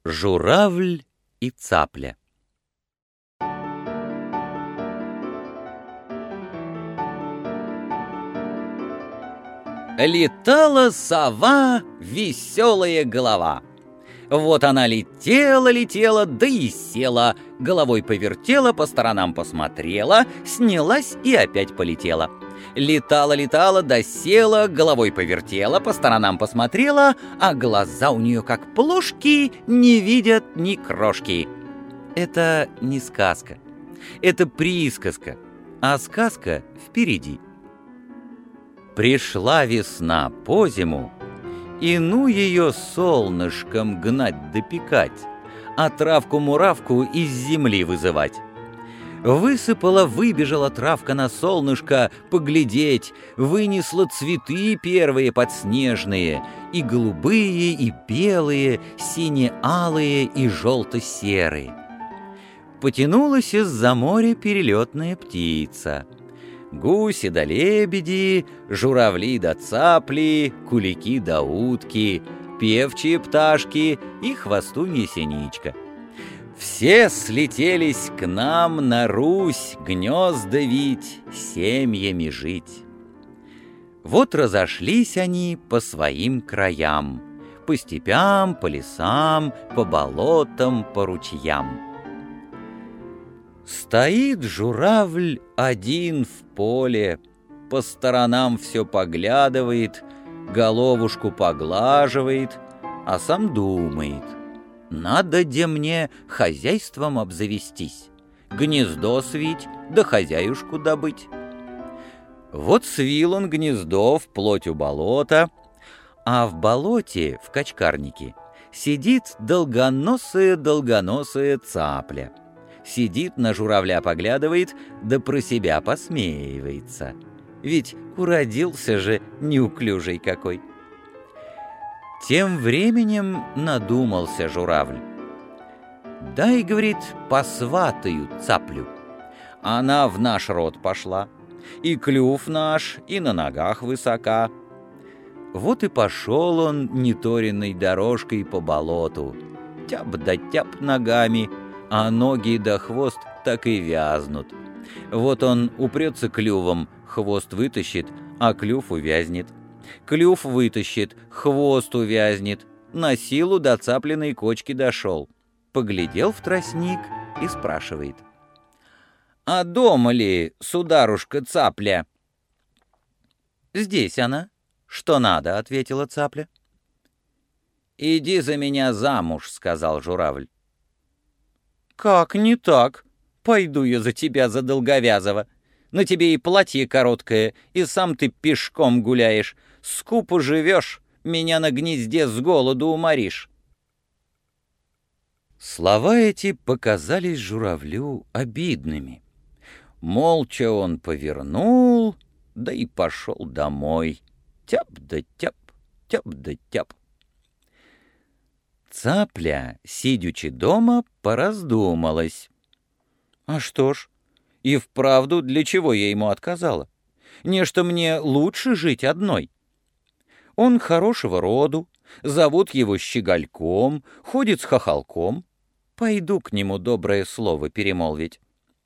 Журавль и цапля. Летала сова, веселая голова. Вот она летела, да и села, головой повертела, по сторонам посмотрела, снялась и опять полетела. Летала, да села, головой повертела, по сторонам посмотрела, а глаза у нее как плошки, не видят ни крошки. Это не сказка, это присказка, а сказка впереди. Пришла весна по зиму, и ну ее солнышком гнать допекать, а травку-муравку из земли вызывать. Выбежала травка на солнышко поглядеть, вынесла цветы первые подснежные, и голубые, и белые, сине-алые, и желто-серые. Потянулась из-за моря перелетная птица. Гуси да лебеди, журавли да цапли, кулики да утки, певчие пташки и хвостунья синичка. Все слетелись к нам на Русь гнезда вить, семьями жить. Вот разошлись они по своим краям, по степям, по лесам, по болотам, по ручьям. Стоит журавль один в поле, по сторонам все поглядывает, головушку поглаживает, а сам думает: надо-де мне хозяйством обзавестись, гнездо свить, да хозяюшку добыть. Вот свил он гнездо вплоть у болота, а в болоте, в качкарнике, сидит долгоносая цапля. Сидит, на журавля поглядывает, да про себя посмеивается. Ведь уродился же неуклюжий какой. Тем временем надумался журавль. «Дай, — говорит, — посватаю цаплю». Она в наш род пошла, и клюв наш, и на ногах высока. Вот и пошел он неторенной дорожкой по болоту, тяп да тяп ногами, а ноги да хвост так и вязнут. Вот он упрется клювом, хвост вытащит, а клюв увязнет. Клюв вытащит, хвост увязнет. На силу до цаплиной кочки дошел. Поглядел в тростник и спрашивает: «А дома ли, сударушка, цапля?» «Здесь она. Что надо?» — ответила цапля. «Иди за меня замуж», — сказал журавль. «Как не так? Пойду я за тебя, за долговязого. На тебе и платье короткое, и сам ты пешком гуляешь. Скупо живешь, меня на гнезде с голоду уморишь». Слова эти показались журавлю обидными. Молча он повернул, да и пошел домой. Тяп да тяп, тяп да тяп. Цапля, сидячи дома, пораздумалась. А что ж, и вправду, для чего я ему отказала? Нечто мне лучше жить одной. Он хорошего роду, зовут его Щегольком, ходит с хохолком. Пойду к нему доброе слово перемолвить.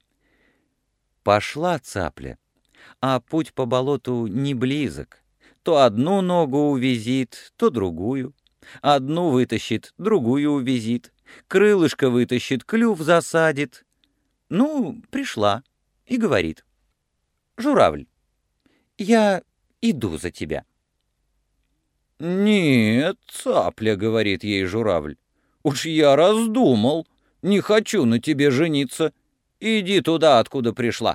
Пошла цапля, а путь по болоту не близок. То одну ногу увязит, то другую. Одну вытащит, другую увязит. Крылышко вытащит, клюв засадит. Ну, пришла и говорит: «Журавль, я иду за тебя». «Нет, цапля, — говорит ей журавль, — уж я раздумал, не хочу на тебе жениться. Иди туда, откуда пришла».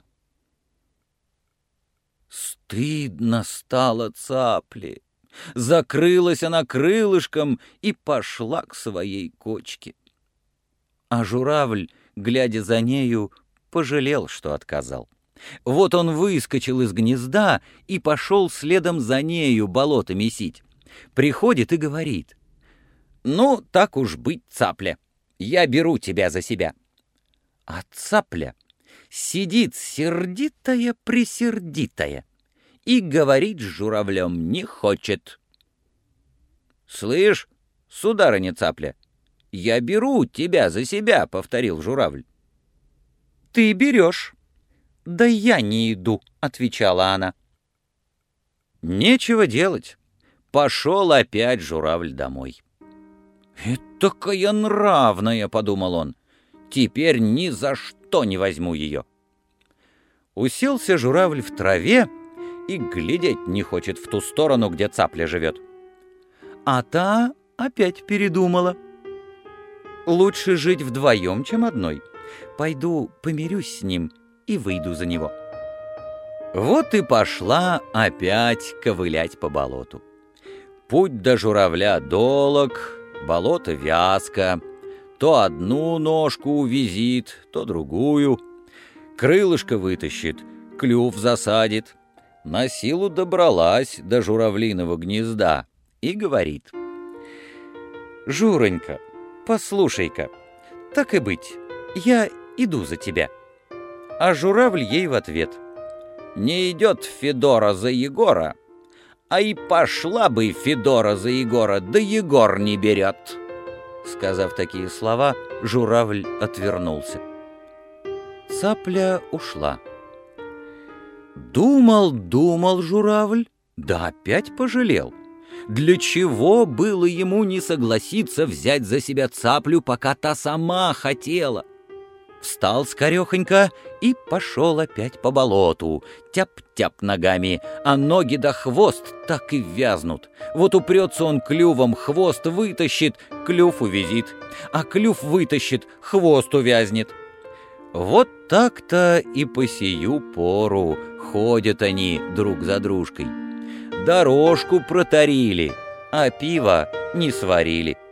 Стыдно стало цапле. Закрылась она крылышком и пошла к своей кочке. А журавль, глядя за нею, пожалел, что отказал. Вот он выскочил из гнезда и пошел следом за нею болото месить. Приходит и говорит: «Ну, так уж быть, цапля, я беру тебя за себя». А цапля сидит сердитая-пресердитая и говорить с журавлем не хочет. «Слышь, сударыня цапля, «Я беру тебя за себя», — повторил журавль. «Ты берешь». «Да я не иду», — отвечала она. Нечего делать. Пошел опять журавль домой. «Этакая нравная», — подумал он, — «теперь ни за что не возьму ее». Уселся журавль в траве и глядеть не хочет в ту сторону, где цапля живет. А та опять передумала. «Лучше жить вдвоем, чем одной. Пойду помирюсь с ним и выйду за него». Вот и пошла опять ковылять по болоту. Путь до журавля долог, болото вязко, то одну ножку увязит, то другую. Крылышко вытащит, клюв засадит. На силу добралась до журавлиного гнезда и говорит: «Журонька, послушай-ка, так и быть, я иду за тебя». А журавль ей в ответ: «Не идет Федора за Егора, а и пошла бы Федора за Егора, да Егор не берет». Сказав такие слова, журавль отвернулся. Цапля ушла. Думал журавль, да опять пожалел. Для чего было ему не согласиться взять за себя цаплю, пока та сама хотела? Встал скорехонько и пошел опять по болоту. Тяп-тяп ногами, а ноги да хвост так и вязнут. Вот упрется он клювом, хвост вытащит, клюв увязит, а клюв вытащит, хвост увязнет. Вот так-то и по сию пору ходят они друг за дружкой. Дорожку протарили, а пива не сварили.